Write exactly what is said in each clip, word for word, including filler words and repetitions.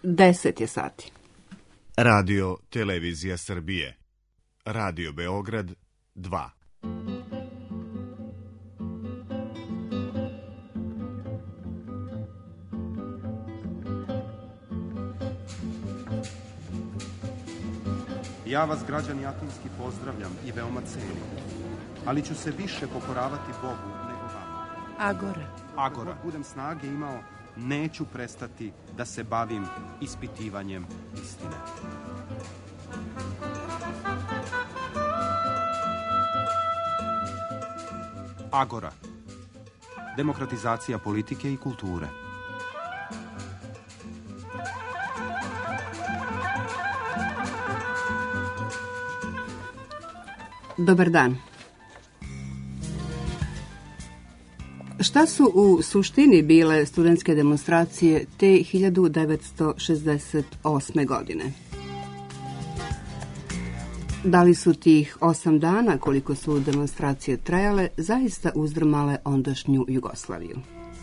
deset je sati. Radio Televizija Srbije. Radio Beograd dva. Ja vas, građani Atinski, pozdravljam i veoma cenim, ali ću se više pokoravati Bogu nego vama. Agora. Agora. Ako budem snage imao, neću prestati da se bavim ispitivanjem istine. Agora. Demokratizacija politike i kulture. Dobar dan. Šta su u suštini bile studentske demonstracije te hiljadu devetsto šezdeset osme. godine? Da li su tih osam dana, koliko su demonstracije trajale, zaista uzdrmale ondašnju Jugoslaviju?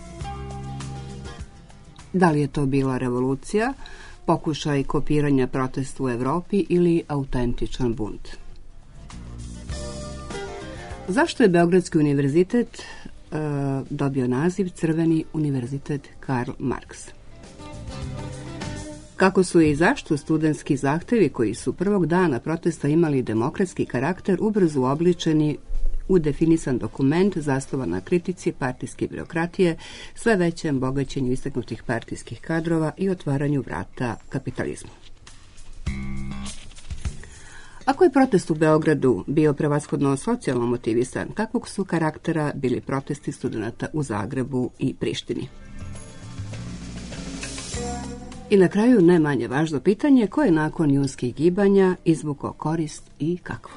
Da li je to bila revolucija, pokušaj kopiranja protesta u Evropi ili autentičan bunt? Zašto je Beogradski univerzitet e, dobio naziv Crveni univerzitet Karl Marx? Kako su i zašto studentski zahtevi koji su prvog dana protesta imali demokratski karakter ubrzo uobličeni u definisan dokument zasnovan na kritici partijske birokratije, sve većem bogaćenju istaknutih partijskih kadrova i otvaranju vrata kapitalizmu? Ako je protest u Beogradu bio prevashodno socijalno motivisan, kakvog su karaktera bili protesti studenata u Zagrebu i Prištini? I na kraju, ne manje važno pitanje, ko je nakon junskih gibanja izvukao korist i kakvu?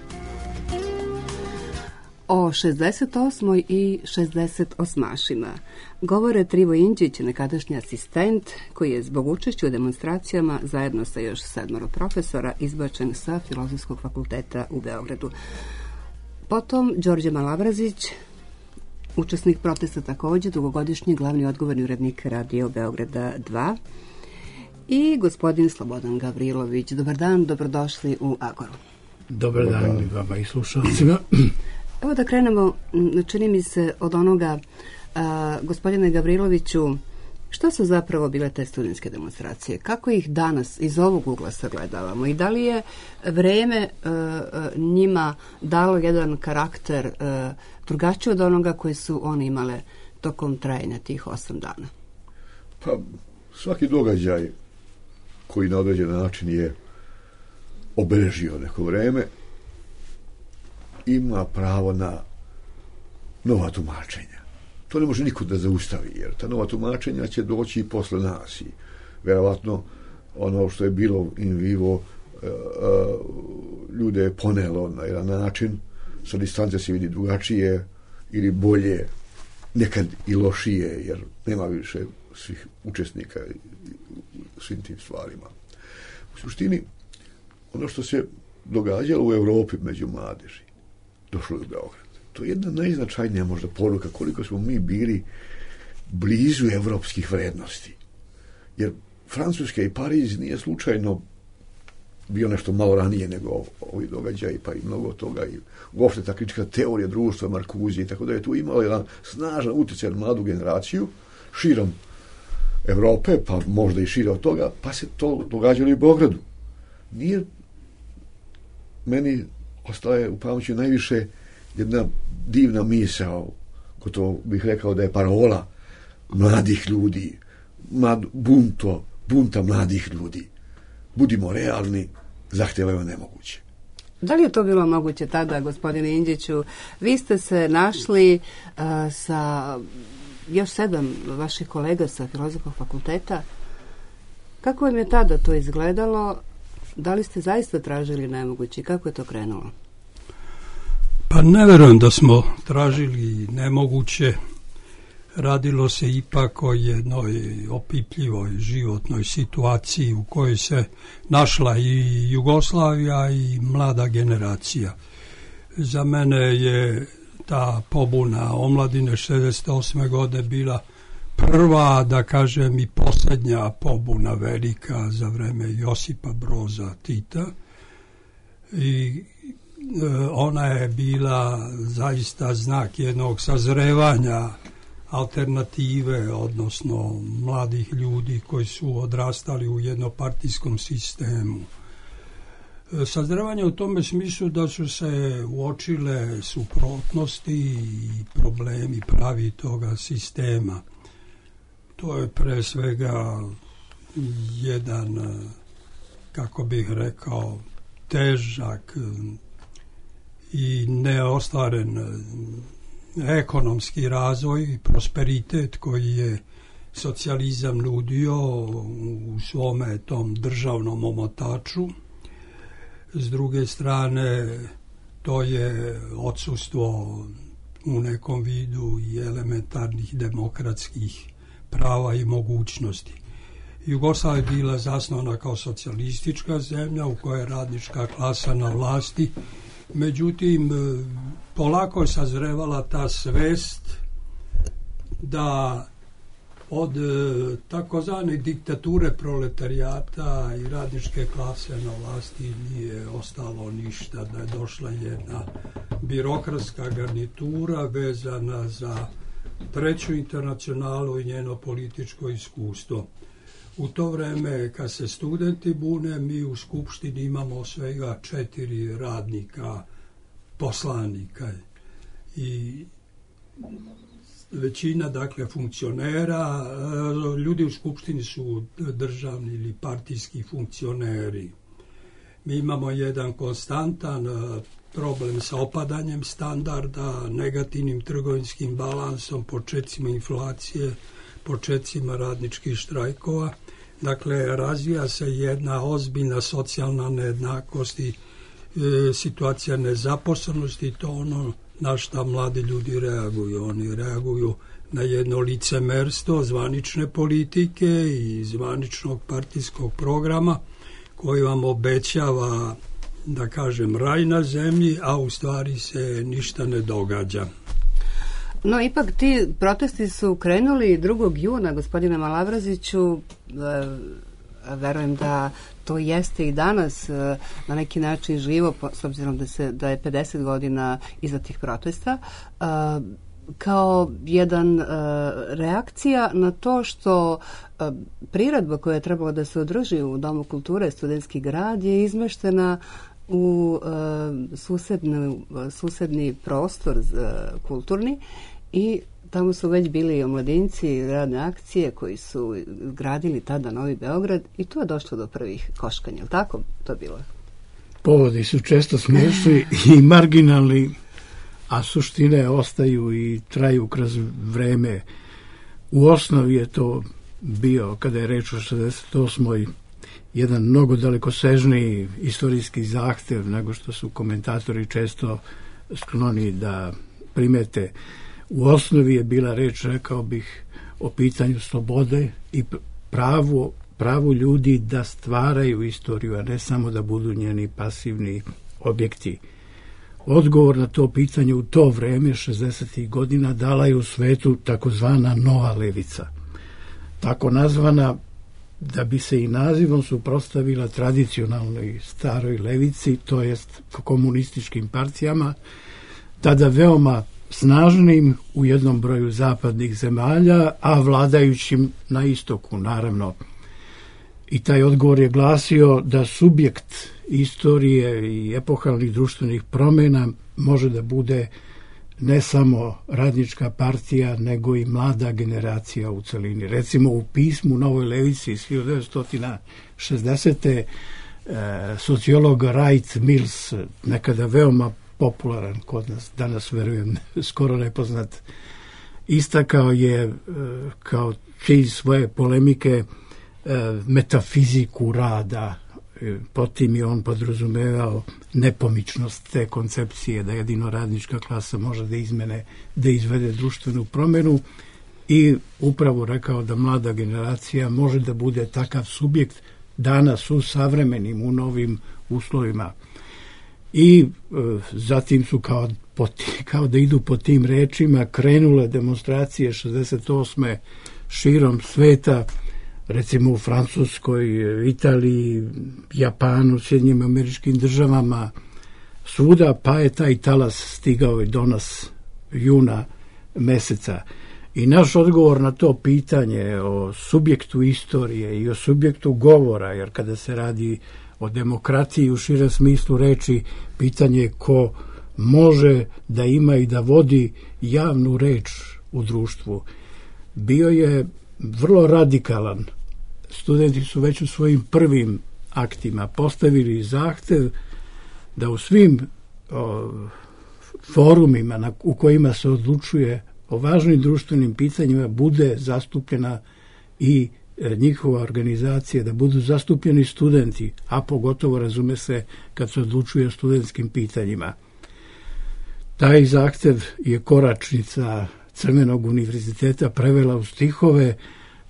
O šezdeset osmoj i šezdeset osmašima govore Trivo Indžić, nekadašnji asistent, koji je zbog učešća u demonstracijama zajedno sa još sedmoro profesora izbačen sa Filozofskog fakulteta u Beogradu. Potom Đorđe Malabrazić, učesnik protesta također, dugogodišnji glavni odgovorni urednik Radio Beograda dva, i gospodin Slobodan Gavrilović. Dobar dan, dobrodošli u Agoru. Dobar dan i vama i slušalcima. Evo da krenemo, čini mi se, od onoga, a, gospodine Gavriloviću, što su zapravo bile te studentske demonstracije? Kako ih danas iz ovog ugla sagledavamo? I da li je vreme a, a, njima dalo jedan karakter a, drugačiji od onoga koji su one imale tokom trajanja tih osam dana? Pa, svaki događaj koji na određen način je obeležio neko vreme ima pravo na nova tumačenja. To ne može niko da zaustavi, jer ta nova tumačenja će doći i posle nas. I verovatno ono što je bilo in vivo uh, uh, ljude je ponelo na jedan način, sa distance se vidi drugačije ili bolje, nekad i lošije, jer nema više svih učesnika u svim tim stvarima. U suštini, ono što se događalo u Evropi među mladeži, došlo je u Beograd. To je jedna najznačajnija možda poruka koliko smo mi bili blizu evropskih vrednosti. Jer Francuska i Pariz nije slučajno bio nešto malo ranije nego ovi događaji, pa i mnogo toga. I uopšte ta kritička teorija društva, Markuzi i tako da je tu imala jedan snažan utjecaj na mladu generaciju širom Evrope, pa možda i šire od toga, pa se to događalo i u Beogradu. Nije meni ostaje u pamću najviše jedna divna misao, gotovo bih rekao da je parola mladih ljudi, mlad, bunto, bunta mladih ljudi. Budimo realni, zahtevaju nemoguće. Da li je to bilo moguće tada, gospodine Indžiću? Vi ste se našli uh, sa još sedam vaših kolega sa Filozofskog fakulteta. Kako vam je tada to izgledalo? Da li ste zaista tražili nemoguće? Kako je to krenulo? Pa ne verujem da smo tražili nemoguće. Radilo se ipak o jednoj opipljivoj životnoj situaciji u kojoj se našla i Jugoslavija i mlada generacija. Za mene je ta pobuna omladine šezdeset osme godine bila prva, da kažem, i posljednja pobuna velika za vreme Josipa Broza Tita. I ona je bila zaista znak jednog sazrevanja alternative, odnosno mladih ljudi koji su odrastali u jednopartijskom sistemu. Sazrevanje u tome smislu da su se uočile suprotnosti i problemi pravi toga sistema. To je pre svega jedan, kako bih rekao, težak i neostvaren ekonomski razvoj i prosperitet koji je socijalizam nudio u svome tom državnom omotaču. S druge strane, to je odsustvo u nekom vidu i elementarnih demokratskih prava i mogućnosti. Jugoslavija je bila zasnovana kao socijalistička zemlja u kojoj je radnička klasa na vlasti. Međutim, polako je sazrevala ta svest da od takozvane diktature proletarijata i radničke klase na vlasti nije ostalo ništa, da je došla jedna birokratska garnitura vezana za treću internacionalu i njeno političko iskustvo. U to vreme, kad se studenti bune, mi u Skupštini imamo svega četiri radnika, poslanika i većina, dakle, funkcionera. Ljudi u Skupštini su državni ili partijski funkcioneri. Mi imamo jedan konstantan problem sa opadanjem standarda, negativnim trgovinskim balansom, počecima inflacije, počecima radničkih štrajkova. Dakle, razvija se jedna ozbiljna socijalna nejednakost i e, situacija nezaposlenosti, to ono na šta mladi ljudi reaguju. Oni reaguju na jedno licemerstvo zvanične politike i zvaničnog partijskog programa koji vam obećava, da kažem, raj na zemlji, a u stvari se ništa ne događa. No, ipak ti protesti su krenuli drugog juna, gospodine Malabraziću. Verujem da to jeste i danas na neki način živo, s obzirom da, se, da je pedeset godina iza tih protesta, kao jedan reakcija na to što priredba koja je trebala da se održi u Domu kulture Studentski grad je izmeštena u susedni, susedni prostor kulturni i tamo su već bili omladinci radne akcije koji su gradili tada Novi Beograd i tu je došlo do prvih koškanja. Je li tako to bilo? Povodi su često smiješni i marginalni, a suštine ostaju i traju kroz vreme. U osnovi je to bio, kada je reč o šezdeset osmoj jedan mnogo dalekosežniji istorijski zahtev nego što su komentatori često skloni da primete. U osnovi je bila reč, rekao bih, o pitanju slobode i pravu, pravu ljudi da stvaraju istoriju, a ne samo da budu njeni pasivni objekti. Odgovor na to pitanje u to vreme, šezdesetih godina, dala je u svetu takozvana nova levica. Tako nazvana da bi se i nazivom suprotstavila tradicionalnoj staroj levici, to jest komunističkim partijama, tada veoma snažnim u jednom broju zapadnih zemalja, a vladajućim na istoku, naravno. I taj odgovor je glasio da subjekt istorije i epohalnih društvenih promjena može da bude ne samo radnička partija, nego i mlada generacija u celini. Recimo u pismu Novoj levici iz hiljadu devetsto šezdesete. sociolog Wright Mills, nekada veoma popularan kod nas, danas verujem skoro nepoznat, istakao je kao cilj svoje polemike metafiziku rada. Potim je on podrazumevao nepomičnost te koncepcije da jedino radnička klasa može da izmene, da izvede društvenu promjenu i upravo rekao da mlada generacija može da bude takav subjekt danas u savremenim, u novim uslovima. I e, zatim su kao, kao da idu po tim rečima krenule demonstracije šezdeset osme širom sveta, recimo u Francuskoj, Italiji, Japanu, Sjedinjenim Američkim Državama, svuda, pa je taj talas stigao i do nas juna meseca. I naš odgovor na to pitanje o subjektu istorije i o subjektu govora, jer kada se radi o demokratiji u širem smislu reči, pitanje je ko može da ima i da vodi javnu reč u društvu, bio je vrlo radikalan. Studenti su već u svojim prvim aktima postavili zahtev da u svim o, forumima na, u kojima se odlučuje o važnim društvenim pitanjima bude zastupljena i e, njihova organizacija, da budu zastupljeni studenti, a pogotovo razume se kad se odlučuje o studentskim pitanjima. Taj zahtev je koračnica Crvenog univerziteta prevela u stihove e,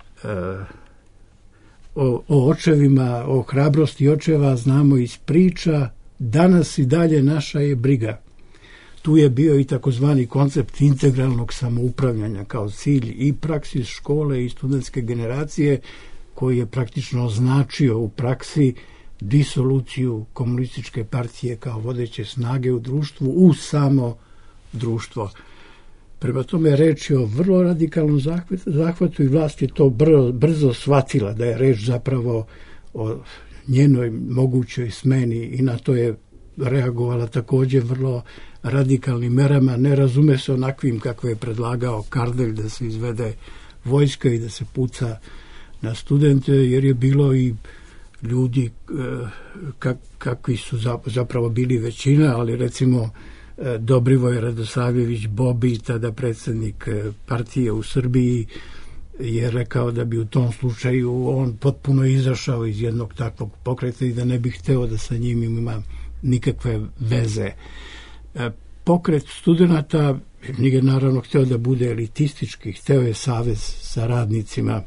o, o očevima, o hrabrosti očeva znamo iz priča, danas i dalje naša je briga. Tu je bio i takozvani koncept integralnog samoupravljanja kao cilj i praksis škole i studentske generacije, koji je praktično označio u praksi disoluciju komunističke partije kao vodeće snage u društvu u samo društvo. Prema tome reč je o vrlo radikalnom zahvatu i vlast je to brzo, brzo shvatila da je reč zapravo o njenoj mogućoj smeni i na to je reagovala također vrlo radikalnim merama, ne razume se onakvim kakve je predlagao Kardelj da se izvede vojska i da se puca na studente, jer je bilo i ljudi kak, kakvi su zapravo bili većina, ali recimo Dobrivoj Radosavljević Bobi, tada predsjednik partije u Srbiji, je rekao da bi u tom slučaju on potpuno izašao iz jednog takvog pokreta i da ne bi hteo da sa njim ima nikakve veze. Pokret studenta nije naravno hteo da bude elitistički, hteo je savez sa radnicima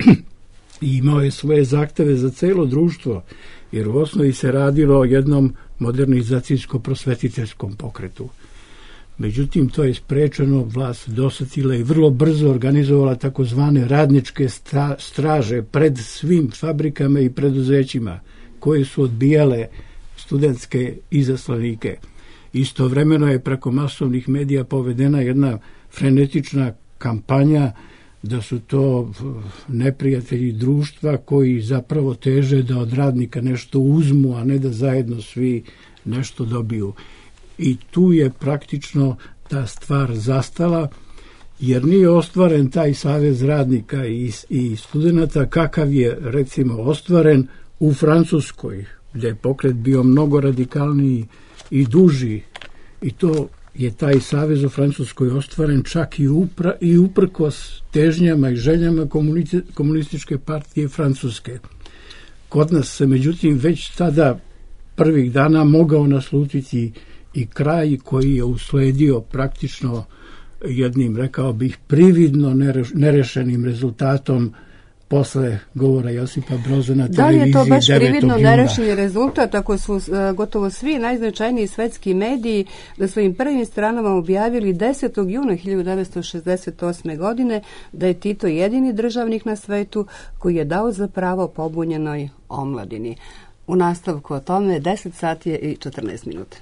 i imao je svoje zahteve za celo društvo, jer u osnovi se radilo o jednom modernizacijsko-prosvetiteljskom pokretu. Međutim, to je sprečeno, vlast dosetila i vrlo brzo organizovala takozvane radničke straže pred svim fabrikama i preduzećima koje su odbijale studentske izaslanike. Istovremeno je preko masovnih medija povedena jedna frenetična kampanja da su to neprijatelji društva koji zapravo teže da od radnika nešto uzmu, a ne da zajedno svi nešto dobiju. I tu je praktično ta stvar zastala, jer nije ostvaren taj savez radnika i, i studenta kakav je recimo ostvaren u Francuskoj, gdje je pokret bio mnogo radikalniji i duži, i to je taj savez u Francuskoj ostvaren čak i, upra, i uprkos težnjama i željama komunističke partije Francuske. Kod nas se međutim već tada prvih dana mogao naslutiti i kraj koji je usledio praktično jednim, rekao bih, prividno nerešenim rezultatom posle govora Josipa Broza na televiziji. Da li je to baš prividno juna? Nerešeni rezultat ako su uh, gotovo svi najznačajniji svetski mediji na svojim prvim stranama objavili desetog juna hiljadu devetsto šezdeset osme. godine da je Tito jedini državnik na svetu koji je dao za pravo pobunjenoj omladini. U nastavku o tome deset sati je i četrnaest minuta.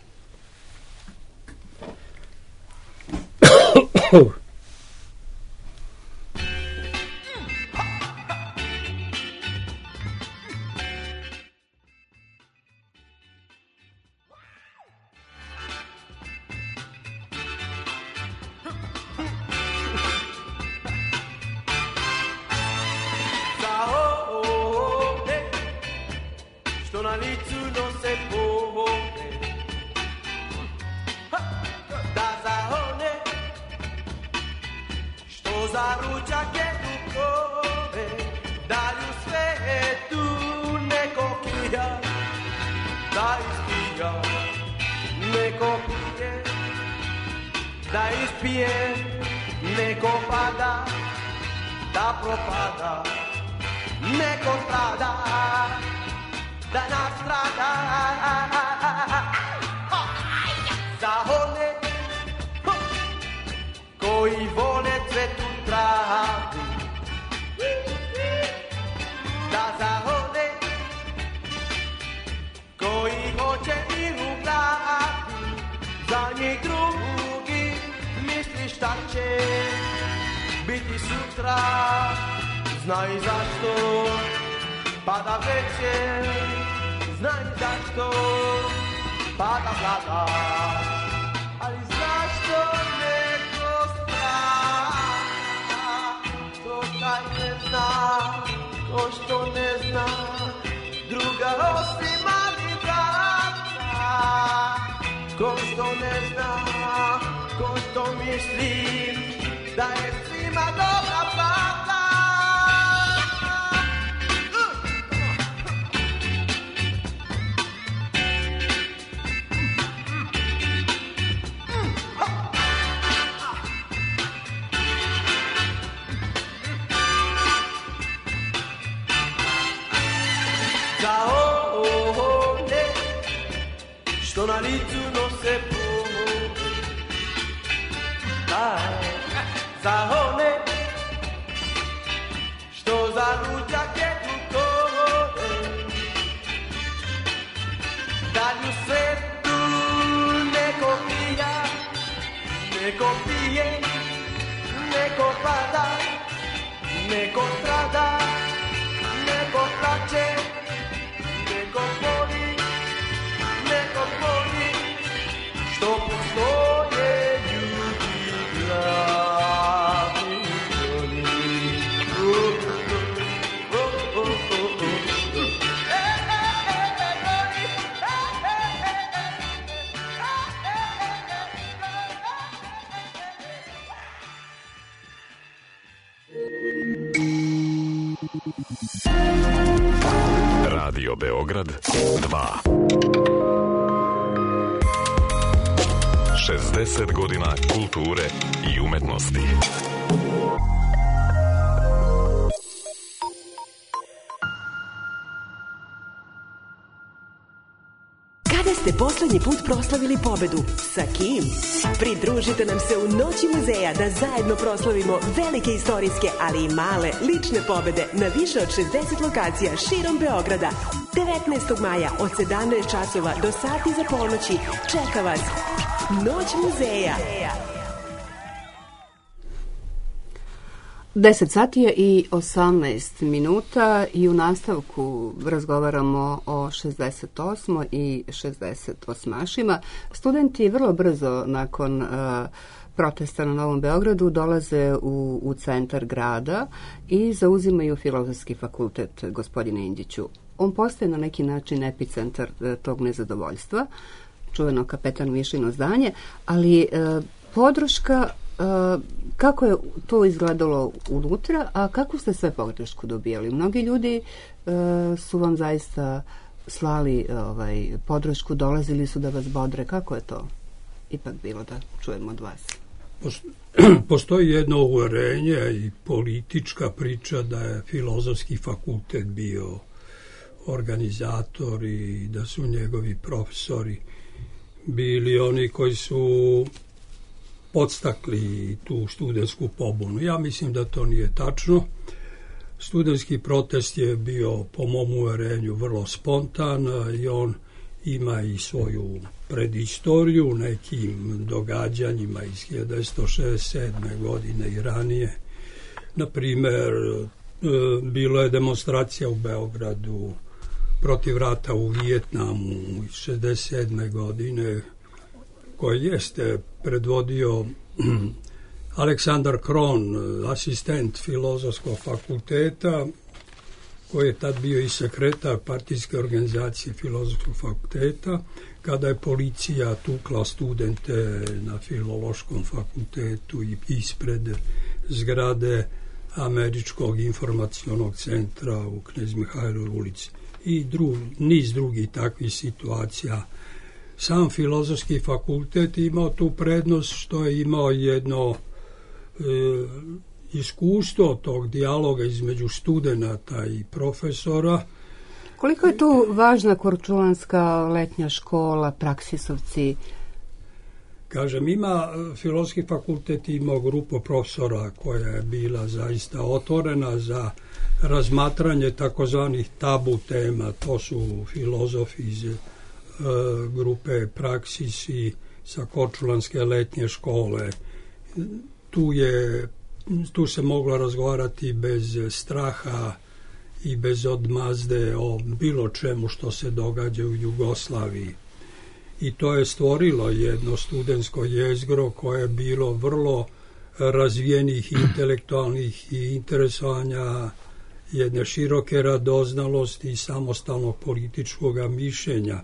Da ispije, neko pada, da propada, neko strada, da nastrada. Za one koji vole cvetu travu, će biti sutra, znaj zašto pada večer, znaj zašto pada vlada, ali zašto neko strah, to taj ne zna, ko što ne zna, druga osim ali brata, ko što ne zna, ko što misli, da je svima dobra plata. Za one što na licu nose put, za one što za ručak jedu kore, da li u svetu neko pija, neko pije, neko pada, neko strada, neko plače, neko boli, neko boli, što postoje ljudi gladni boli. Radio Beograd dva. šezdeset godina kulture i umetnosti. Kada ste poslednji put proslavili pobedu? Sa kim? Pridružite nam se u Noći muzeja da zajedno proslavimo velike istorijske, ali i male lične pobede na više od šezdeset lokacija širom Beograda. devetnaestog maja od sedamnaest časova do sati za ponoći čeka vas Noć muzeja. deset sati je i osamnaest minuta i u nastavku razgovaramo o šezdeset osmoj i šezdeset osmašima. Studenti vrlo brzo nakon uh, protesta na Novom Beogradu dolaze u, u centar grada i zauzimaju Filozofski fakultet, gospodine Indjiću. On postaje na neki način epicentar uh, tog nezadovoljstva, čuveno Kapetan Mišino zdanje, ali uh, podrška, uh, kako je to izgledalo unutra, a kako ste sve podršku dobijali? Mnogi ljudi uh, su vam zaista slali ovaj, podršku, dolazili su da vas bodre. Kako je to ipak bilo, da čujemo od vas? Postoji jedno uverenje i politička priča da je Filozofski fakultet bio organizator i da su njegovi profesori bili oni koji su podstakli tu studentsku pobunu. Ja mislim da to nije tačno. Studentski protest je bio, po mom uverenju, vrlo spontan i on ima i svoju predistoriju nekim događanjima iz hiljadu devetsto šezdeset sedme. godine i ranije. Naprimer, bilo je demonstracija u Beogradu protiv rata u Vijetnamu iz šezdeset sedme. godine, koji jeste predvodio Aleksandar Kron, asistent Filozofskog fakulteta, koji je tad bio i sekretar partijske organizacije Filozofskog fakulteta, kada je policija tukla studente na Filološkom fakultetu i ispred zgrade Američkog informacionog centra u Knez Mihajlovoj ulici i dru, niz drugih takvih situacija. Sam Filozofski fakultet imao tu prednost što je imao jedno e, iskustvo tog dijaloga između studenata i profesora. Koliko je tu važna Korčulanska letnja škola, praksisovci? Kažem, ima Filozofski fakultet imao grupu profesora koja je bila zaista otvorena za razmatranje takozvanih tabu tema. To su filozofi iz e, grupe Praksis i sa Korčulanske letnje škole. tu je tu se moglo razgovarati bez straha i bez odmazde o bilo čemu što se događa u Jugoslaviji. I to je stvorilo jedno studentsko jezgro koje je bilo vrlo razvijenih intelektualnih i interesovanja, jedne široke radoznalosti i samostalnog političkog mišljenja.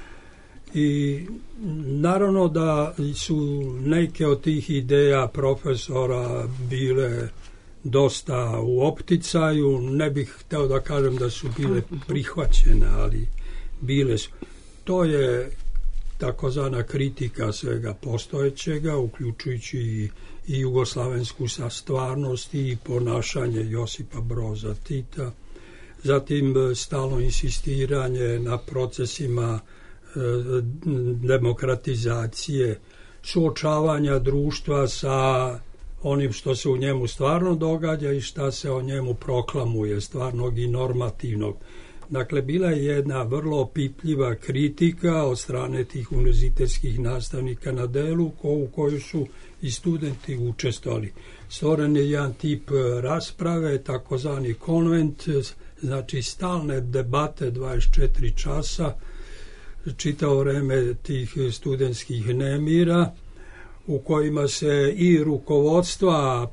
I naravno da su neke od tih ideja profesora bile dosta u opticaju, ne bih hteo da kažem da su bile prihvaćene, ali bile su. To je takozvana kritika svega postojećega, uključujući i, i jugoslavensku stvarnost i ponašanje Josipa Broza Tita, zatim stalno insistiranje na procesima e, demokratizacije, suočavanja društva sa onim što se u njemu stvarno događa i šta se o njemu proklamuje, stvarnog i normativnog. Dakle, bila je jedna vrlo opipljiva kritika od strane tih univerzitetskih nastavnika na delu ko, u kojoj su i studenti učestvovali. Stvoren je jedan tip rasprave, takozvani konvent, znači stalne debate dvadeset četiri časa, čitavo vreme tih studentskih nemira, u kojima se i rukovodstva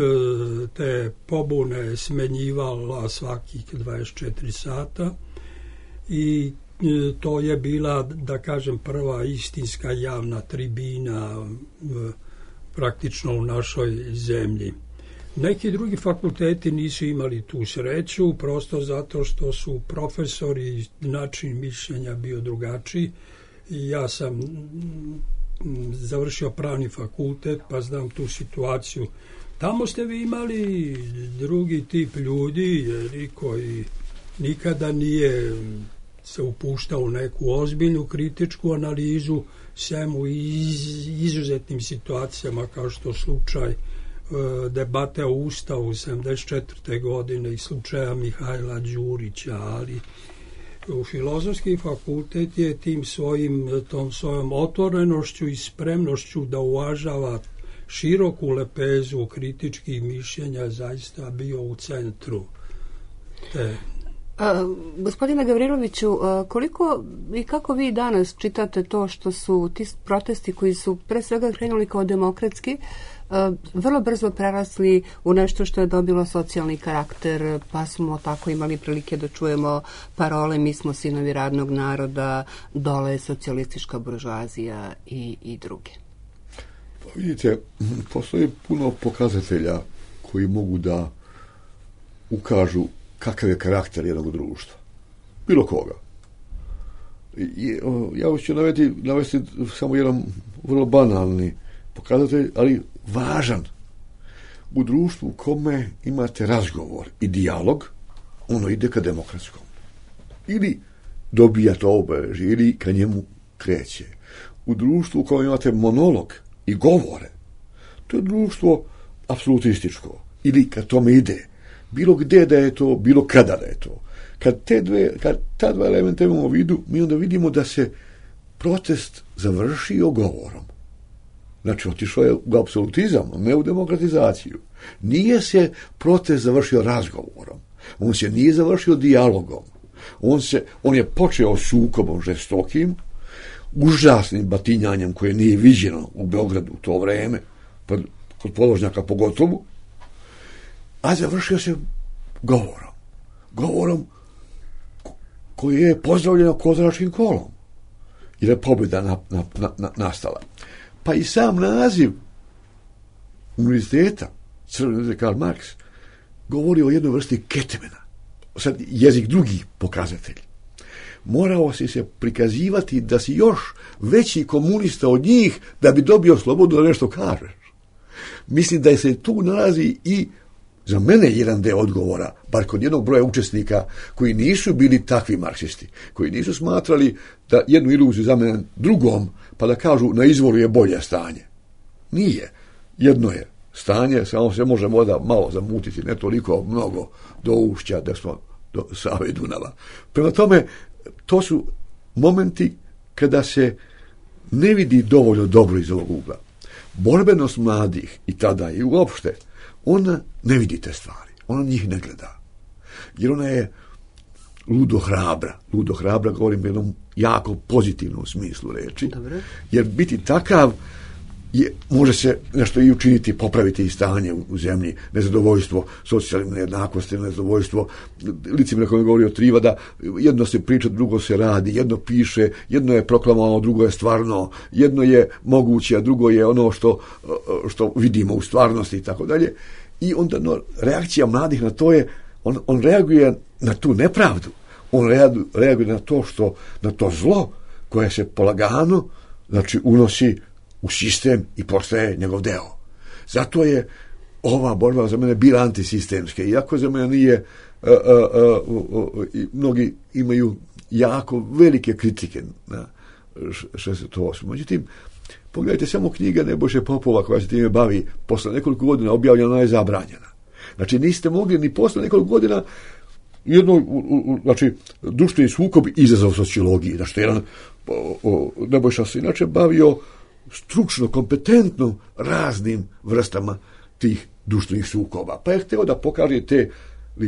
te pobune smenjivala svakih dvadeset četiri sata i to je bila, da kažem, prva istinska javna tribina praktično u našoj zemlji. Neki drugi fakulteti nisu imali tu sreću, prosto zato što su profesori, način mišljenja bio drugačiji. I ja sam završio pravni fakultet, pa znam tu situaciju. Tamo ste vi imali drugi tip ljudi, jer koji nikada nije se upuštao u neku ozbiljnu kritičku analizu, sem u iz, izuzetnim situacijama kao što slučaj e, debate o Ustavu sedamdeset četvrte godine i slučaja Mihajla Đurića, ali u Filozofski fakultet je tim svojim, tom svojom otvorenošću i spremnošću da uvažava široku lepezu kritičkih mišljenja zaista bio u centru. Te. A, gospodine Gavriloviću, koliko i kako vi danas čitate to što su ti protesti koji su pre svega krenuli kao demokratski, vrlo brzo prerasli u nešto što je dobilo socijalni karakter, pa smo tako imali prilike da čujemo parole mi smo sinovi radnog naroda, dole socijalistička buržoazija i, i druge. Vidite, postoji puno pokazatelja koji mogu da ukažu kakav je karakter jednog društva. Bilo koga. I, o, ja hoću navesti, navesti samo jedan vrlo banalni pokazatelj, ali važan. U društvu u kome imate razgovor i dijalog, ono ide ka demokratskom. Ili dobija to obeležje, ili ka njemu kreće. U društvu u kome imate monolog i govore, to je društvo apsolutističko. Ili kad tome ide, bilo gde da je to, bilo kada da je to. Kad, te dve, kad ta dva elementa imamo u vidu, mi onda vidimo da se protest završio govorom. Znači, otišao je u apsolutizam, ne u demokratizaciju. Nije se protest završio razgovorom. On se nije završio dijalogom. On, se, on je počeo sukobom žestokim, užasnim batinjanjem koje nije viđeno u Beogradu u to vreme, kod Položnjaka pogotovo, a završio se govorom. Govorom koji je pozdravljeno kozaračkim kolom. Jer je pobjeda na, na, na, nastala. Pa i sam naziv univerziteta, Crveni Karl Marks, govori o jednoj vrsti ketemena. Sad jezik drugih pokazatelji. Morao si se prikazivati da si još veći komunista od njih da bi dobio slobodu da nešto kažeš. Mislim da se tu nalazi i za mene jedan deo odgovora, bar kod jednog broja učesnika koji nisu bili takvi marksisti, koji nisu smatrali da jednu iluziju zamene drugom, pa da kažu na izvoru je bolje stanje. Nije. Jedno je stanje, samo se može voda malo zamutiti, ne toliko mnogo do ušća da smo do Save i Dunava. Prema tome, to su momenti kada se ne vidi dovoljno dobro iz ovog ugla. borbenost mladih i tada i uopšte, ona ne vidi te stvari, ona njih ne gleda. Jer ona je ludo hrabra. Ludo hrabra govorim u jednom jako pozitivnom smislu reči. Dobre. Jer biti takav je, može se nešto i učiniti, popraviti i stanje u, u zemlji, nezadovoljstvo, socijalne nejednakosti, nezadovoljstvo. Licemjer koji govori o Trivada, jedno se priča, drugo se radi, jedno piše, jedno je proklamovano, drugo je stvarno, jedno je moguće, a drugo je ono što, što vidimo u stvarnosti i tako dalje. I onda no, reakcija mladih na to je, on, on reaguje na tu nepravdu, on reaguje na to što, na to zlo koje se polagano, znači, unosi u sistem i postaje njegov deo. Zato je ova borba za mene bila antisistemska, iako za mene nije, a, a, a, a, a, mnogi imaju jako velike kritike na šezdeset osam. Međutim, pogledajte samo knjiga Nebojše Popova koja se time bavi, posle nekoliko godina objavljena je zabranjena. Znači, niste mogli ni posle nekoliko godina jedno, znači, društveni sukob izazov sociologiji, znači, jedan o, o, Nebojša se inače bavio stručno, kompetentno raznim vrstama tih društvenih sukoba. Pa je hteo da pokaže te i,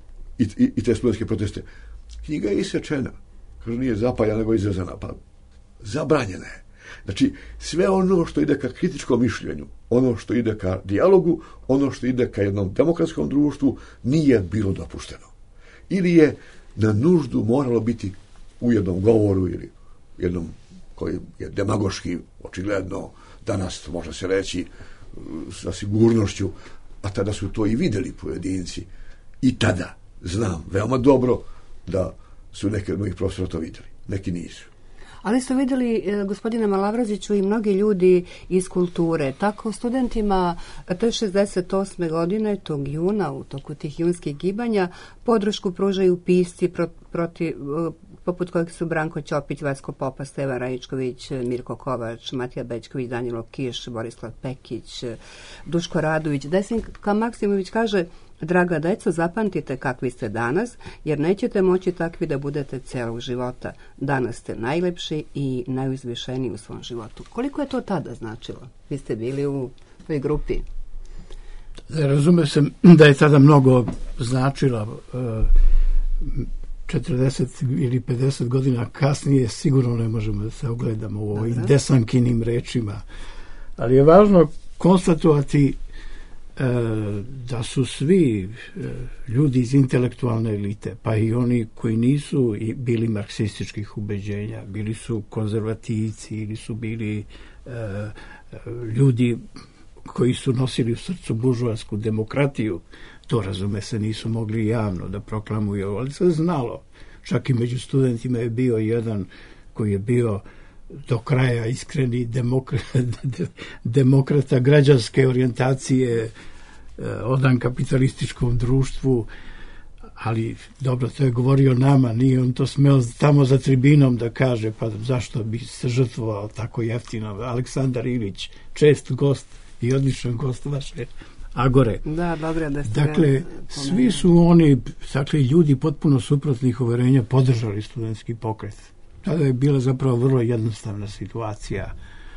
i, i te studentske proteste. Knjiga je isečena. Kaže, nije zapaljena, nego izrezana. Pa zabranjena je. Znači, sve ono što ide ka kritičkom mišljenju, ono što ide ka dijalogu, ono što ide ka jednom demokratskom društvu, nije bilo dopušteno. Ili je na nuždu moralo biti u jednom govoru ili jednom koji je demagoški, očigledno, danas može se reći sa sigurnošću, a tada su to i vidjeli pojedinci. I tada znam veoma dobro da su neki od mojih profesora to vidjeli. Neki nisu. Ali ste vidjeli, gospodine Malavraziću, i mnogi ljudi iz kulture. Tako studentima te šezdeset osme godine, tog juna, u toku tih junskih gibanja, podršku pružaju pisci pro, protiv, poput kojeg su Branko Ćopić, Vacko Popa, Stevan Raičković, Mirko Kovač, Matija Bećković, Danilo Kiš, Borislav Pekić, Duško Radović. Desinka Maksimović kaže: draga deco, zapamtite kakvi ste danas, jer nećete moći takvi da budete celog života. Danas ste najlepši i najuzvišeniji u svom životu. Koliko je to tada značilo? Vi ste bili u toj grupi. Razume se da je tada mnogo značilo. četrdeset ili pedeset godina kasnije sigurno ne možemo da se ogledamo u ovim Desankinim rečima. Ali je važno konstatovati da su svi ljudi iz intelektualne elite, pa i oni koji nisu bili marksističkih ubeđenja, bili su konzervativci ili su bili ljudi koji su nosili u srcu buržoasku demokratiju, to razume se nisu mogli javno da proklamuju, ali se znalo. Čak i među studentima je bio jedan koji je bio do kraja iskreni demokrata, demokrata građanske orijentacije, odan kapitalističkom društvu, ali dobro, to je govorio nama, nije on to smeo tamo za tribinom da kaže, pa zašto bi se žrtvovao tako jeftino. Aleksandar Ilić, čest gost i odličan gost vaše Agore. Da, dobro da ste. Dakle, svi su oni, dakle, ljudi potpuno suprotnih uverenja podržali studentski pokret. Tada je bila zapravo vrlo jednostavna situacija.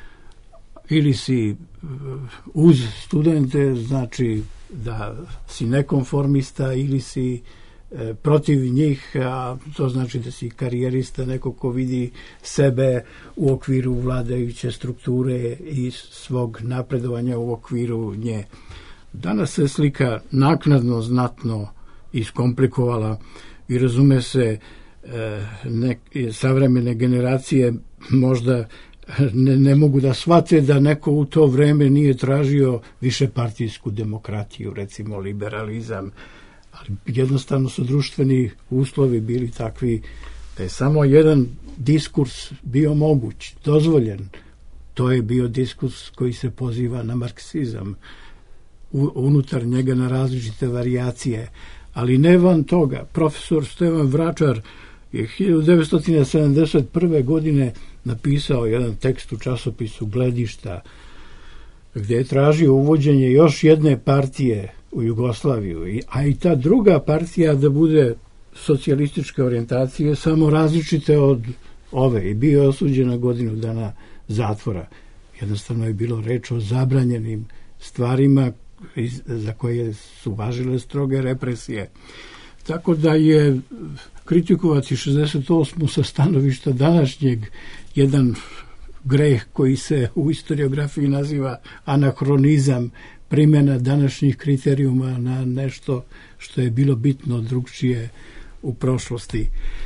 Ili si uz studente, znači da si nekonformista, ili si e, protiv njih, a to znači da si karijerista, neko ko vidi sebe u okviru vladajuće strukture i svog napredovanja u okviru nje. Danas se slika naknadno znatno iskomplikovala i razume se, e, ne, savremene generacije možda Ne, ne mogu da shvate da neko u to vreme nije tražio višepartijsku demokratiju, recimo liberalizam, ali jednostavno su društveni uslovi bili takvi da je samo jedan diskurs bio moguć, dozvoljen. To je bio diskurs koji se poziva na marksizam, u, unutar njega na različite varijacije, ali ne van toga. Profesor Stevan Vračar je hiljadu devetsto sedamdeset prve godine napisao jedan tekst u časopisu Gledišta, gdje je tražio uvođenje još jedne partije u Jugoslaviju, a i ta druga partija da bude socijalističke orijentacije, samo različite od ove, i bio je osuđen na godinu dana zatvora. Jednostavno je bilo reč o zabranjenim stvarima za koje su važile stroge represije. Tako da je kritikovati šezdeset osmu sa stanovišta današnjeg jedan greh koji se u historiografiji naziva anahronizam, primjena današnjih kriterijuma na nešto što je bilo bitno drugčije u prošlosti.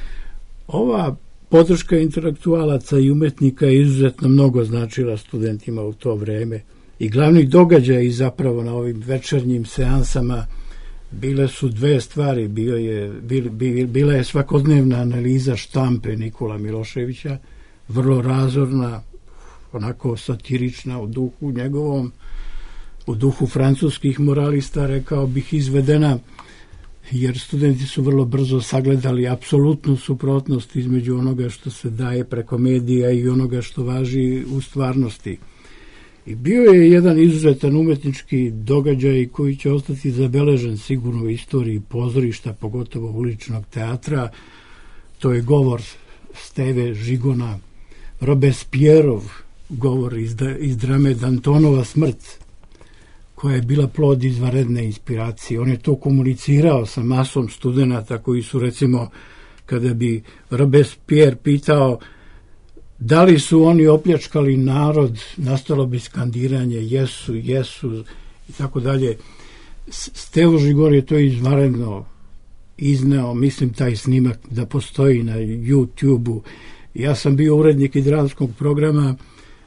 Ova podrška intelektualaca i umetnika je izuzetno mnogo značila studentima u to vreme i glavni događaj zapravo na ovim večernjim seansama bile su dve stvari. Bio je, bil, bil, bila je svakodnevna analiza štampe Nikola Miloševića, vrlo razorna, onako satirična u duhu njegovom, u duhu francuskih moralista, rekao bih, izvedena, jer studenti su vrlo brzo sagledali apsolutnu suprotnost između onoga što se daje preko medija i onoga što važi u stvarnosti. I bio je jedan izuzetan umetnički događaj koji će ostati zabeležen sigurno u istoriji pozorišta, pogotovo uličnog teatra. To je govor Steve Žigona, Robespierrov govor iz, da, iz drame Dantonova smrt, koja je bila plod izvanredne inspiracije. On je to komunicirao sa masom studenata koji su, recimo, kada bi Robespierre pitao da li su oni opljačkali narod, nastalo bi skandiranje jesu, jesu i tako dalje. Stevo Žigor je to izvanredno izneo, mislim taj snimak da postoji na YouTube-u. Ja sam bio urednik i dramskog programa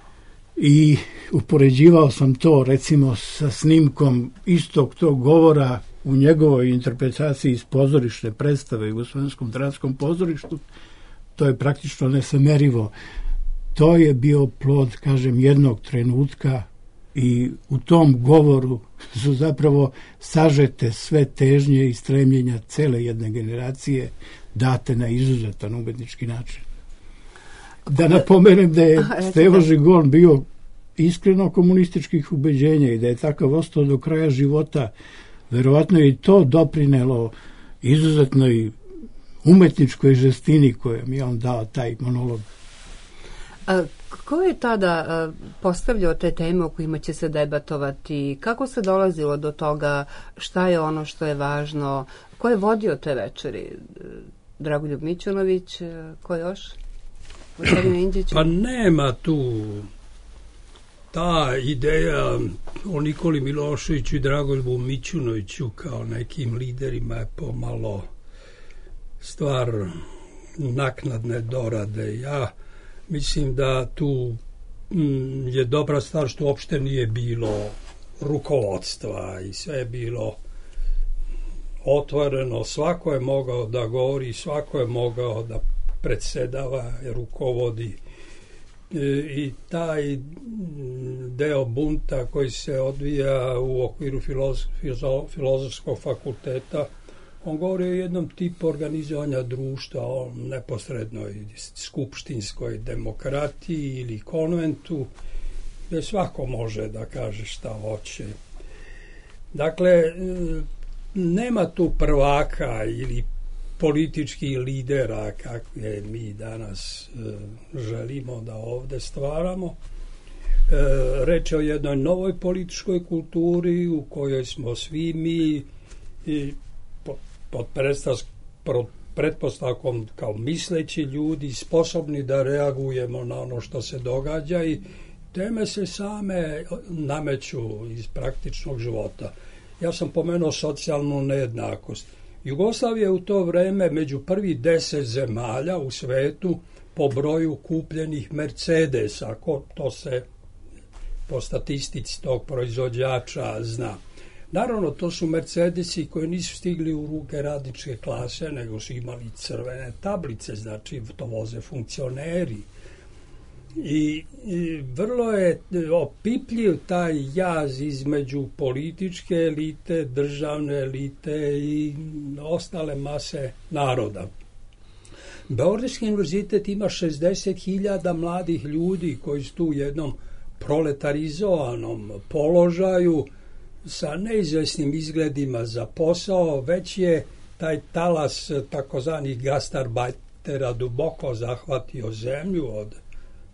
i upoređivao sam to recimo sa snimkom istog tog govora u njegovoj interpretaciji iz pozorišne predstave u Jugoslovenskom dramskom pozorištu. To je praktično nesamerivo. To je bio plod, kažem, jednog trenutka i u tom govoru su zapravo sažete sve težnje i stremljenja cele jedne generacije date na izuzetan umetnički način. Da napomenem da je Stevo Žigon bio iskreno komunističkih ubeđenja i da je takav ostao do kraja života. Verovatno je i to doprinelo izuzetnoj umetničkoj žestini kojom je on dao taj monolog. A, ko je tada a, postavljao te teme o kojima će se debatovati? Kako se dolazilo do toga? Šta je ono što je važno? Ko je vodio te večeri? Dragoljub Mićunović? Ko još? Pa nema tu ta ideja o Nikoli Miloševiću i Dragoljubu Mićunoviću kao nekim liderima je pomalo stvar naknadne dorade. Ja mislim da tu mm, je dobra stvar što uopšte nije bilo rukovodstva i sve je bilo otvoreno, svako je mogao da govori, svako je mogao da predsedava, rukovodi i taj deo bunta koji se odvija u okviru filozof, filozofskog fakulteta, on govori o jednom tipu organizovanja društva, o neposrednoj skupštinskoj demokratiji ili konventu, gde svako može da kaže šta hoće. Dakle, nema tu prvaka ili političkih lidera kakve mi danas e, želimo da ovde stvaramo. E, reč je o jednoj novoj političkoj kulturi u kojoj smo svi mi i pod, pod pretpostavkom kao misleći ljudi sposobni da reagujemo na ono što se događa i teme se same nameću iz praktičnog života. Ja sam pomenuo socijalnu nejednakost. Jugoslavija je u to vreme među prvih deset zemalja u svetu po broju kupljenih Mercedesa, ako to se po statistici tog proizvođača zna. Naravno, to su Mercedesi koji nisu stigli u ruke radničke klase, nego su imali crvene tablice, znači to voze funkcioneri. I, i vrlo je opipljiv taj jaz između političke elite, državne elite i ostale mase naroda. Beogradski univerzitet ima šezdeset hiljada mladih ljudi koji su tu u jednom proletarizovanom položaju sa neizvesnim izgledima za posao, već je taj talas takozvanih gastarbajtera duboko zahvatio zemlju od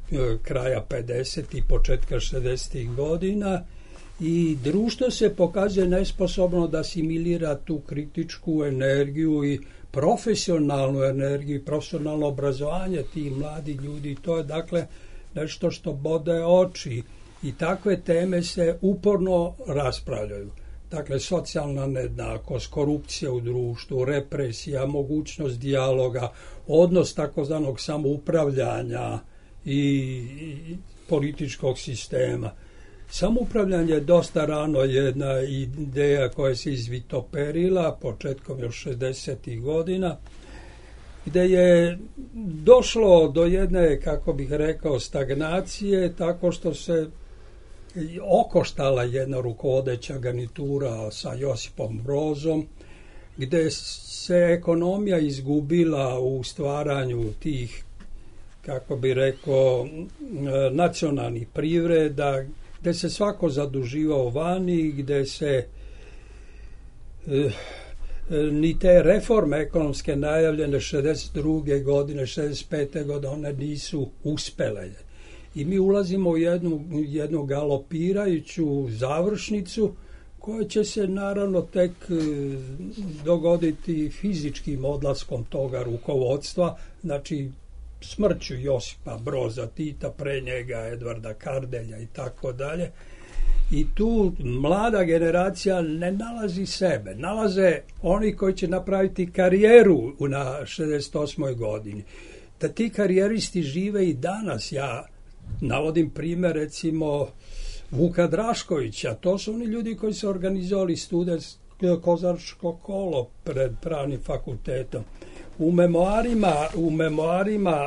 kraja pedesetih, početka šezdesetih godina, i društvo se pokazuje nesposobno da asimilira tu kritičku energiju i profesionalnu energiju i profesionalno obrazovanje tih mladih ljudi. To je dakle nešto što bode oči i takve teme se uporno raspravljaju. Dakle, socijalna nejednakost, korupcija u društvu, represija, mogućnost dijaloga, odnos takozvanog samoupravljanja i, i političkog sistema. Samoupravljanje je dosta rano jedna ideja koja se izvitoperila početkom još šezdesetih godina, gde je došlo do jedne, kako bih rekao, stagnacije, tako što se okoštala jedna rukovodeća garnitura sa Josipom Brozom, gde se ekonomija izgubila u stvaranju tih, kako bi rekao, nacionalnih privreda, gde se svako zaduživao vani, gde se eh, ni te reforme ekonomske najavljene šezdeset druge godine, šezdeset pete godine, one nisu uspele. I mi ulazimo u jednu, jednu galopirajuću završnicu koja će se naravno tek dogoditi fizičkim odlaskom toga rukovodstva, znači smrću Josipa Broza Tita, pre njega Edvarda Kardelja i tako dalje. I tu mlada generacija ne nalazi sebe, nalaze oni koji će napraviti karijeru na šezdeset osmoj godini. Da ti karijeristi žive i danas. Ja navodim primjer recimo Vuka Draškovića, to su oni ljudi koji su organizovali studentsko kozarčko kolo pred pravnim fakultetom. U memoarima, u memoarima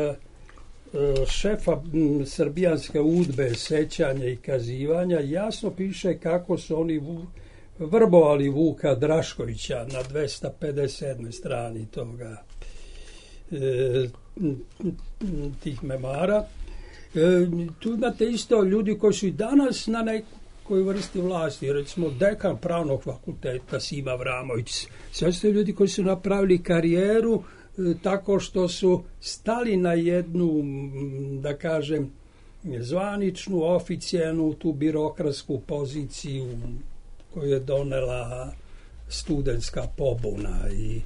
šefa srbijanske udbe sećanja i kazivanja jasno piše kako su oni vrbovali Vuka Draškovića na dvesta pedeset sedmoj strani toga tih memoara. Tu imate isto ljudi koji su i danas na nekoj vrsti vlasti, recimo dekan pravnog fakulteta Sima Vramović. Sve su ljudi koji su napravili karijeru tako što su stali na jednu, da kažem, zvaničnu, oficijalnu, tu birokratsku poziciju koju je donela studentska pobuna. I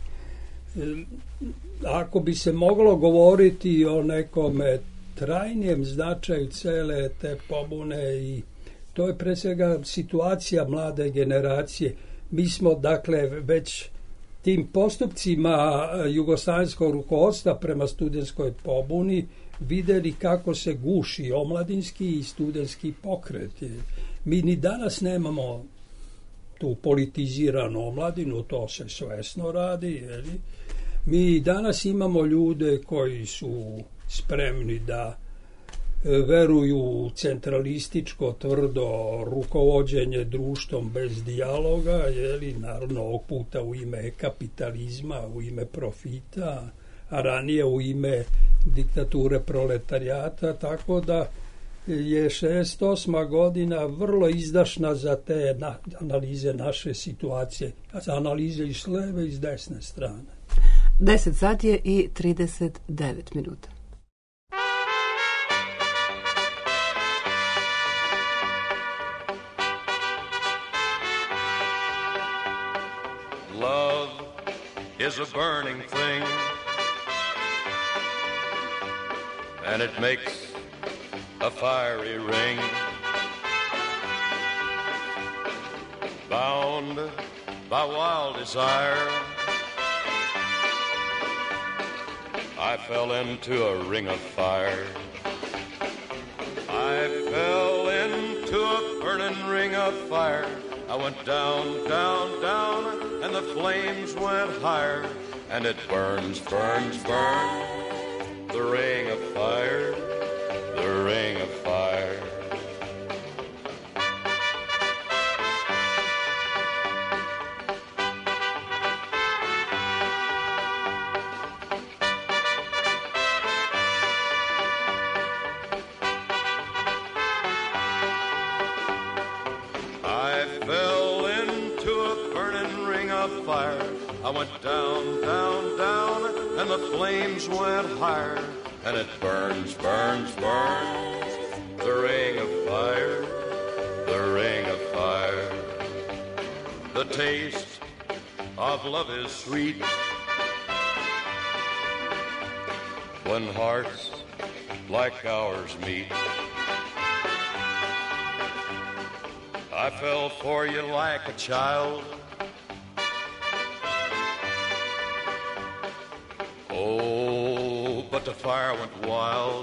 ako bi se moglo govoriti o nekome trajnijem značaju cele te pobune, i to je pre svega situacija mlade generacije. Mi smo dakle već tim postupcima jugoslavenskog rukovodstva prema studentskoj pobuni videli kako se guši omladinski i studentski pokret. Mi ni danas nemamo tu politiziranu omladinu, to se svesno radi. Jeli? Mi danas imamo ljude koji su spremni da veruju u centralističko, tvrdo rukovođenje društvom bez dijaloga, jeli, naravno ovog puta u ime kapitalizma, u ime profita, a ranije u ime diktature proletarijata, tako da je šezdeset osma godina vrlo izdašna za te na, analize naše situacije, za analize i s leve i s desne strane. deset sati je i trideset devet minuta. Love is a burning thing, and it makes a fiery ring. Bound by wild desire, I fell into a ring of fire. I fell into a burning ring of fire. I went down, down, down, and the flames went higher. And it burns, burns, burns, the ring of fire, the ring of fire. I went down, down, down, and the flames went higher. and it burns, burns, burns. The ring of fire, the ring of fire. The taste of love is sweet when hearts like ours meet. I fell for you like a child. Oh, but the fire went wild.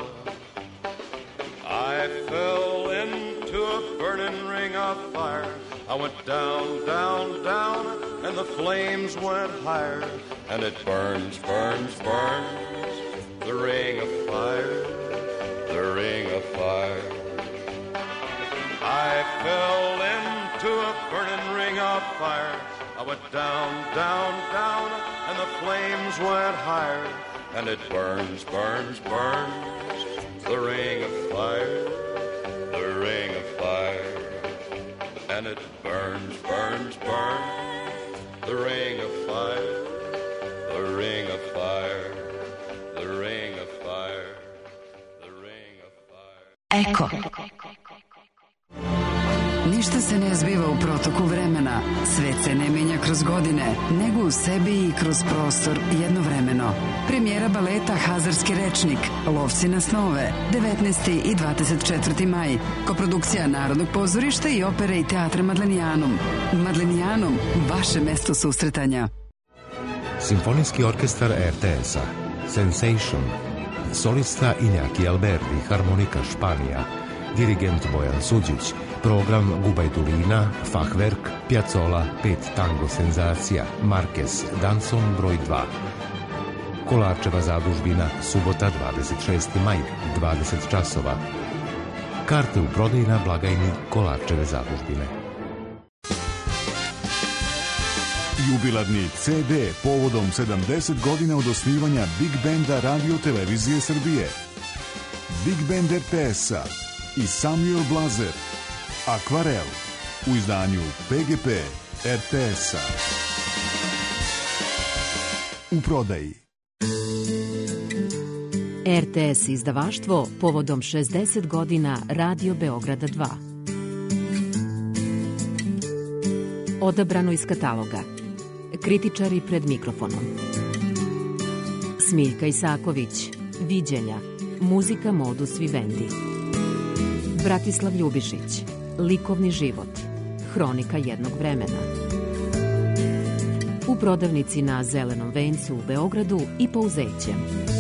I fell into a burning ring of fire. I went down, down, down, and the flames went higher. And it burns, burns, burns, the ring of fire, the ring of fire. I fell into a burning ring of fire. I went down, down, down, and the flames went higher. And it burns, burns, burns, the ring of fire, the ring of fire. And it burns, burns, burns, the ring of fire, the ring of fire, the ring of fire, the ring of fire. Eko. Ništa se ne zbiva u protoku vremena, svet se ne menja kroz godine, nego u sebi i kroz prostor jednovremeno. Premijera baleta Hazarski rečnik, Lovci na snove, devetnaesti i dvadeset četvrti maj. Koprodukcija Narodnog pozorišta i opere i teatra Madlenijanum. Madlenijanum, vaše mesto susretanja. Simfonijski orkestar R T S-a, Sensation, solista Iñaki Alberdi, harmonika Španija, dirigent Bojan Suđić, program Gubajdulina, Fachwerk, Piazzolla, pet tango senzacija, Marquez, Danson broj dva. Kolarčeva zadužbina, subota dvadeset šesti maj, dvadeset časova. Karte u prodaji na blagajni Kolarčeve zadužbine. Jubilarni C D povodom sedamdeset godina od osnivanja Big Benda Radio Televizije Srbije. Big Band R T S-a i Samuel Blazer, Akvarel, u izdanju P G P R T S-a. U prodaji. R T S izdavaštvo povodom šezdeset godina Radio Beograda dva. Odabrano iz kataloga. Kritičari pred mikrofonom. Smiljka Isaković, Viđenja, muzika modus vivendi. Bratislav Ljubišić, likovni život, hronika jednog vremena. U prodavnici na Zelenom vencu u Beogradu i Pouzećem.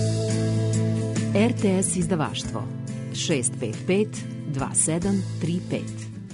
R T S izdavaštvo šest pet pet dva sedam tri pet.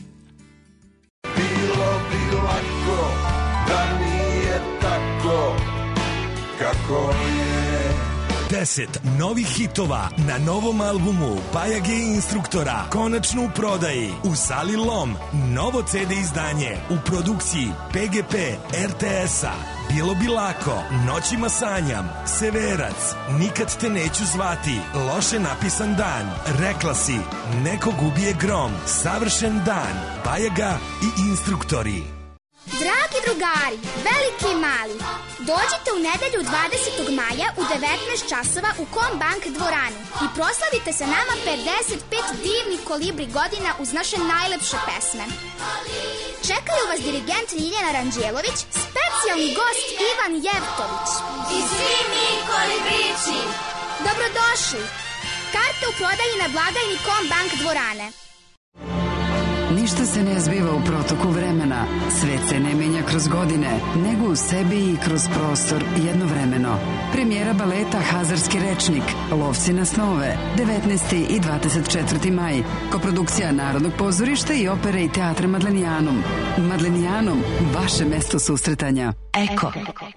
Bilo bi lako da nije tako kako je. deset novih hitova na novom albumu Bajage instruktora konačno u prodaji u Sali Lom. Novo C D izdanje u produkciji P G P R T S-a. Bilo bi lako, Noćima sanjam, Severac, Nikad te neću zvati, Loše napisan dan, Rekla si, Nekog ubije grom, Savršen dan, Bajaga i instruktori. Dragi drugari, veliki i mali, dođite u nedelju dvadesetog maja u devetnaest časova u Kombank dvoranu i proslavite sa nama pedeset pet divnih kolibri godina uz naše najlepše pesme. Čekaju vas dirigent Ljiljana Ranđelović, specijalni gost Ivan Jevtović i svi mi kolibrići. Dobrodošli! Karte u prodaji na blagajni Kombank dvorane. Ništa se ne zbiva u protoku vremena, svet se ne menja kroz godine, nego u sebi i kroz prostor jednovremeno. Premijera baleta Hazarski rečnik, Lovci na snove, devetnaesti i dvadeset četvrti maj. Koprodukcija Narodnog pozorišta i opere i teatra Madlenijanum. Madlenijanum, vaše mesto susretanja. Eko.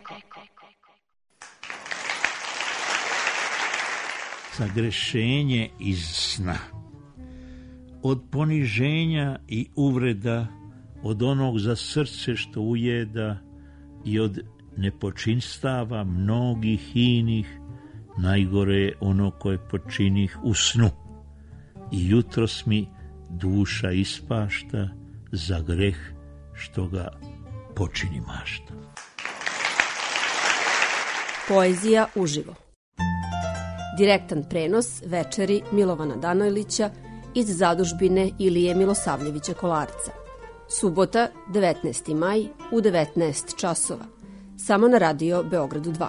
Sagrešenje iz sna. Od poniženja i uvreda, od onog za srce što ujeda i od nepočinstava mnogih inih, najgore je ono koje počinih u snu. I jutros mi duša ispašta za greh što ga počini mašta. Poezija uživo. Direktan prenos večeri Milovana Danojlića iz zadužbine Ilije Milosavljevića Kolarca. Subota, devetnaesti maj u devetnaest časova. Samo na radio Beogradu dva.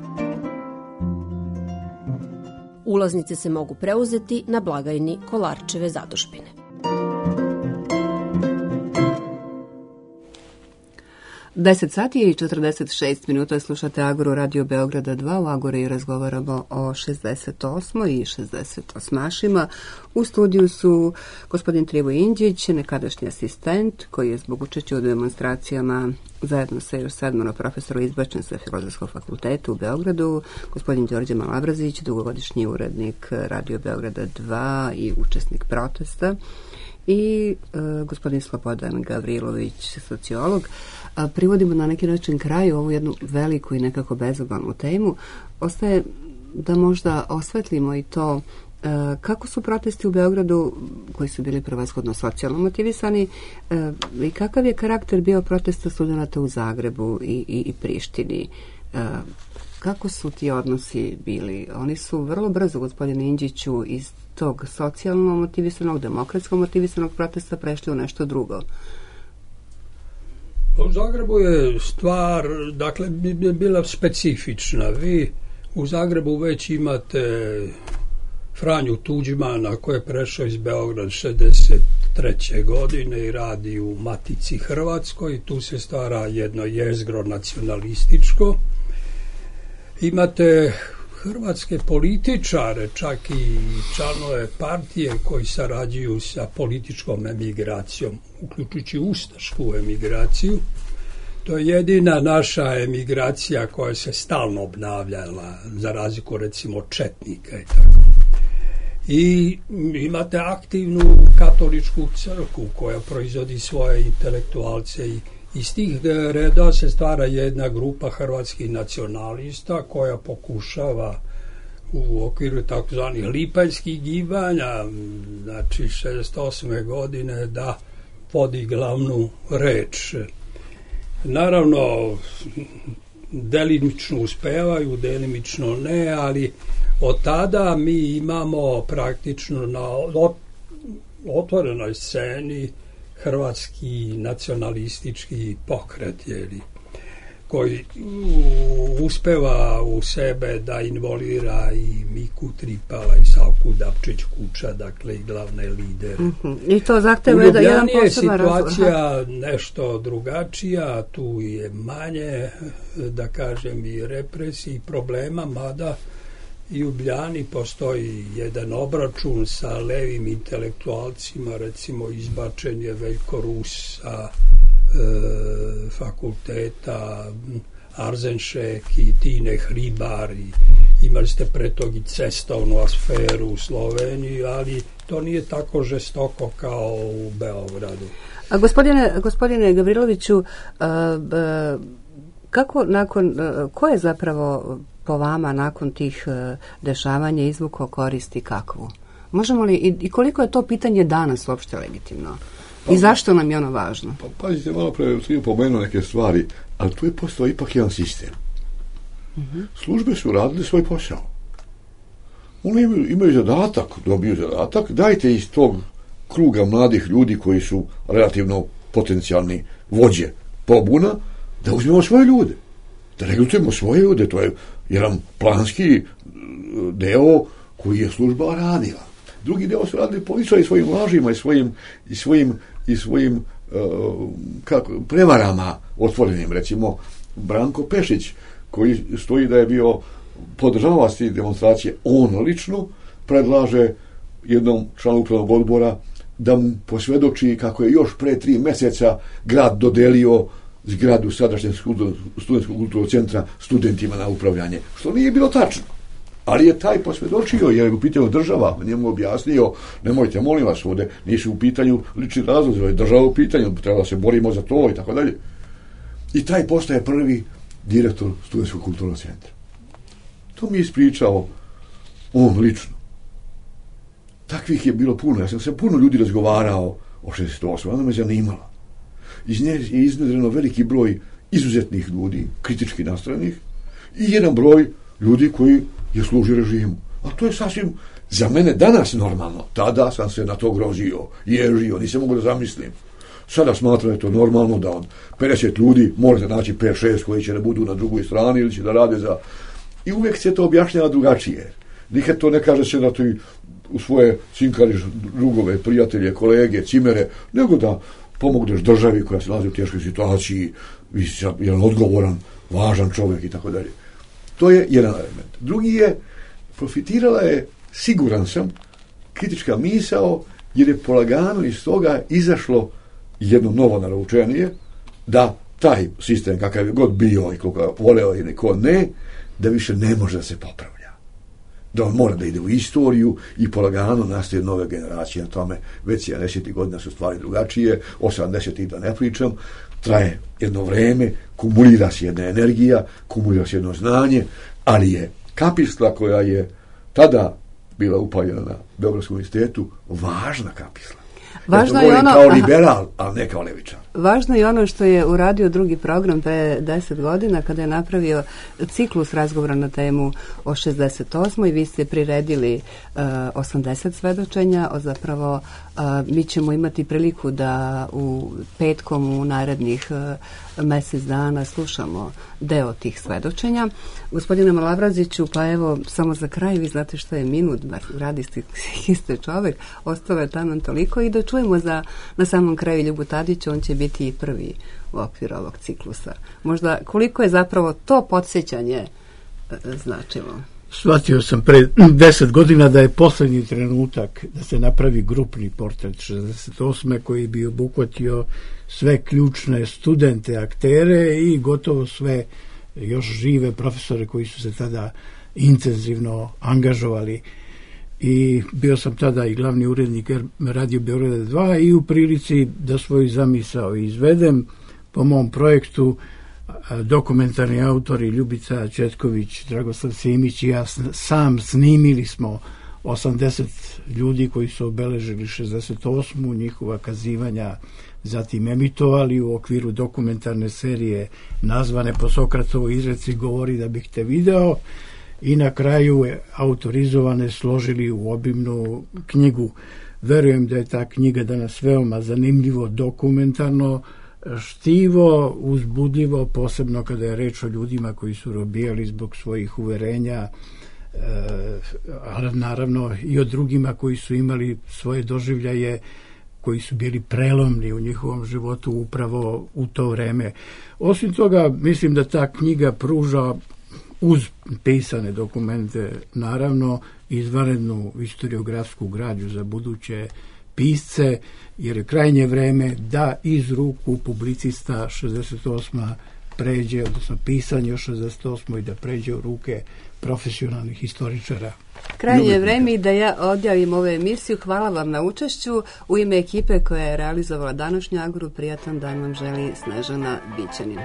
Ulaznice se mogu preuzeti na blagajni Kolarčeve zadužbine. deset sati i četrdeset šest minuta slušate Agoru radio Beograda dva. U Agori razgovaramo o šezdeset osmoj i šezdeset osmašima. U studiju su gospodin Trivo Indžić, nekadašnji asistent koji je zbog učešća u demonstracijama zajedno sa još sedmoro profesora izbačen sa Filozofskog fakulteta u Beogradu, gospodin Đorđe Malabrazić, dugogodišnji urednik radio Beograda dva i učesnik protesta, i e, gospodin Slobodan Gavrilović, sociolog. A, privodimo na neki način kraju ovu jednu veliku i nekako bezobalnu temu. Ostaje da možda osvetlimo i to e, kako su protesti u Beogradu, koji su bili prevashodno socijalno motivisani, e, i kakav je karakter bio protesta studenata u Zagrebu i, i, i Prištini. E, kako su ti odnosi bili? Oni su vrlo brzo, gospodine Indžiću, iz tog socijalno motivisanog, demokratsko motivisanog protesta prešli u nešto drugo. U Zagrebu je stvar, dakle, bila specifična. Vi u Zagrebu već imate Franju Tuđmana koji je prešao iz Beograda šezdeset treće godine i radi u Matici Hrvatskoj. Tu se stvara jedno jezgro nacionalističko. Imate hrvatske političare, čak i članove partije koji sarađuju sa političkom emigracijom, uključujući ustašku emigraciju. To je jedina naša emigracija koja se stalno obnavljala, za razliku recimo četnika i tako. I imate aktivnu katoličku crkvu koja proizvodi svoje intelektualce i iz tih reda se stvara jedna grupa hrvatskih nacionalista koja pokušava u okviru takozvanih lipanjskih gibanja, znači šezdeset osme godine, da vodi glavnu reč. Naravno, delimično uspevaju, delimično ne, ali od tada mi imamo praktično na otvorenoj sceni hrvatski nacionalistički pokret, jeli, koji uspeva u sebe da involira i Miku Tripala i Savku Dapčić-Kuča, dakle i glavne lidere. Mm-hmm. I to zahteva da jedan poseban razlog. U situacija nešto drugačija, tu je manje, da kažem, i represiji, problema, mada i u Ljubljani postoji jedan obračun sa levim intelektualcima, recimo izbačen je Veljko Rus sa e, fakulteta, Arzen Šek i Tine Hribar, i imali ste pre tog i cestovnu aféru u Sloveniji, ali to nije tako žestoko kao u Beogradu. A gospodine, gospodine Gavriloviću, a, a, kako nakon, a, ko je zapravo po vama nakon tih uh, dešavanja izvukao koristi kakvu? Možemo li, i, i koliko je to pitanje danas uopšte legitimno? Pa, i zašto nam je ono važno? Pa, pazite, malo pre sam pomenuo neke stvari, ali tu je postao ipak jedan sistem. Uh-huh. Službe su radile svoj posao. Oni imaju, imaju zadatak, dobiju zadatak, dajte iz tog kruga mladih ljudi koji su relativno potencijalni vođe pobuna, da uzmemo svoje ljude. Da regrutujemo svoje ljude, to je jedan planski deo koji je služba radila. Drugi deo su radili političari svojim lažima i svojim, i svojim, i svojim uh, kako, prevarama otvorenim. Recimo, Branko Pešić, koji stoji da je bio podržavalac tih demonstracije, on lično predlaže jednom članu upravnog odbora da mu posvjedoči kako je još pre tri mjeseca grad dodelio zgradu sadašnjeg studentskog kulturnog centra studentima na upravljanje, što nije bilo tačno. Ali je taj posvjedočio, jer je u pitanju država, njemu objasnio, nemojte, molim vas, ovdje nisu u pitanju lični razlozi, je država u pitanju, treba da se borimo za to i tako dalje. I taj postaje prvi direktor studentskog kulturnog centra. To mi je ispričao on lično. Takvih je bilo puno, ja sam se puno ljudi razgovarao o šezdeset osmoj, ona me zanimala. Iz nje je iznedreno veliki broj izuzetnih ljudi, kritički nastrojenih, i jedan broj ljudi koji je služi režimu. A to je sasvim za mene danas normalno. Tada sam se na to grozio, ježio, nisam mogu da zamislim. Sada smatram da je to normalno da od pedeset ljudi možete naći pet šest koji će da budu na drugoj strani ili će da rade za... I uvijek se to objašnjava drugačije. Nikad to ne kaže se da ti u svoje cinkariš drugove, prijatelje, kolege, cimere, nego da pomogneš državi koja se nalazi u teškoj situaciji, jedan odgovoran, važan čovjek i tako dalje. To je jedan element. Drugi je, profitirala je, siguran sam, kritička misao, jer je polagano iz toga izašlo jedno novo naručenje, da taj sistem kakav je god bio i koga voleo i neko ne, da više ne može da se popravlja. Da on mora da ide u istoriju i polagano nastaje nove generacije na tome. Već sedamdesetih godina su stvari drugačije, osamdesetih da ne pričam, traje jedno vreme, kumulira se jedna energija, kumulira se jedno znanje, ali je kapisla koja je tada bila upaljena na Beogradskom univerzitetu važna kapisla. Važno ja je ono, kao liberal, ali ne kao levičar. Važno je ono što je uradio drugi program pre deset godina kada je napravio ciklus razgovora na temu o šezdeset osmoj. Vi ste priredili uh, osamdeset svedočenja, o zapravo uh, mi ćemo imati priliku da u petkom u narednih uh, mjesec dana slušamo deo tih svedočenja. Gospodine Malavraziću, pa evo, samo za kraj, vi znate što je minut, bar radi ste čovek, ostalo je tamo toliko i da čujemo za, na samom kraju Ljubu Tadića, on će biti i prvi u okviru ovog ciklusa. Možda koliko je zapravo to podsjećanje e, značilo? Shvatio sam pre deset godina da je posljednji trenutak da se napravi grupni portret šezdeset osme koji bi obuhvatio sve ključne studente, aktere i gotovo sve još žive profesore koji su se tada intenzivno angažovali. I bio sam tada i glavni urednik Radio Beograda dva i u prilici da svoju zamisao izvedem po mom projektu. Dokumentarni autori Ljubica Četković, Dragoslav Simić i ja sam snimili smo osamdeset ljudi koji su obeležili šezdeset osmu, njihova kazivanja zatim emitovali u okviru dokumentarne serije nazvane po Sokratovoj izreci Govori da bih te video i na kraju autorizovane složili u obimnu knjigu. Verujem da je ta knjiga danas veoma zanimljivo dokumentarno štivo, uzbudljivo, posebno kada je reč o ljudima koji su robijali zbog svojih uverenja, e, ali naravno i o drugima koji su imali svoje doživljaje koji su bili prelomni u njihovom životu upravo u to vreme. Osim toga, mislim da ta knjiga pruža uz pisane dokumente, naravno, izvanrednu historiografsku građu za buduće pisce, jer je krajnje vreme da iz ruku publicista šezdeset osma pređe, odnosno pisanje o šezdeset osmoj da pređe u ruke profesionalnih historičara. Krajnje je vreme i da ja odjavim ovu emisiju. Hvala vam na učešću. U ime ekipe koja je realizovala današnju Agoru, prijatan dan vam želi Snežana Bićanin.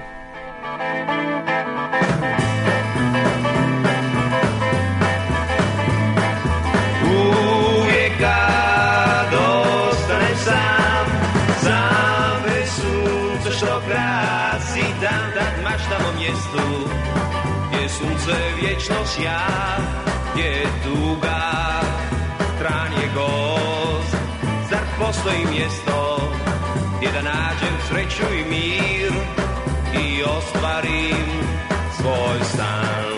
Uvijek kad ostanem sam, sam bez sunca što krasi dan, tad maštam o mjestu gdje sunce vječno sja, gdje je tuga, tran je gost. Zar postoji mjesto gdje da nađem sreću i mir i ostvarim svoj san?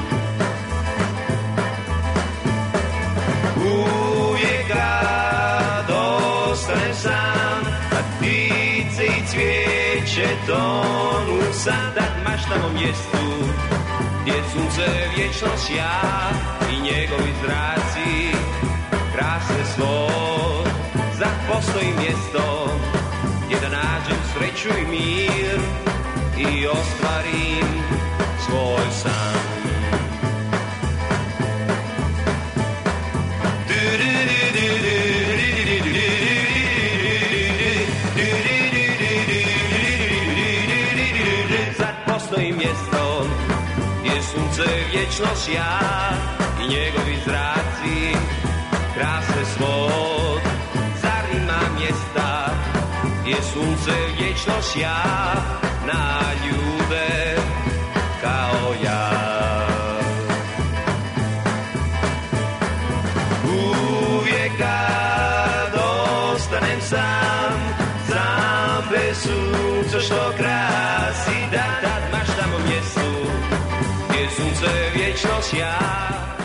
Uvijek kad ostanem sam, a ptice i cvijeće tonu sam, tad maštam o mjestu gdje sunce vječno sja i njegovi zraci krase svoj. Zar postoji mjesto gdje da nađem sreću i mir i ostvarim svoj san? Zar postoji mjesto gdje sunce vječno sja i njegovi zraci krase svod? Zar ima mjesta gdje sunce vječno sja na ljude kao ja? kad ostanem sam, sam bez sunca što krasi dan, tad maštam o mjestu gdje sunce vječno sja.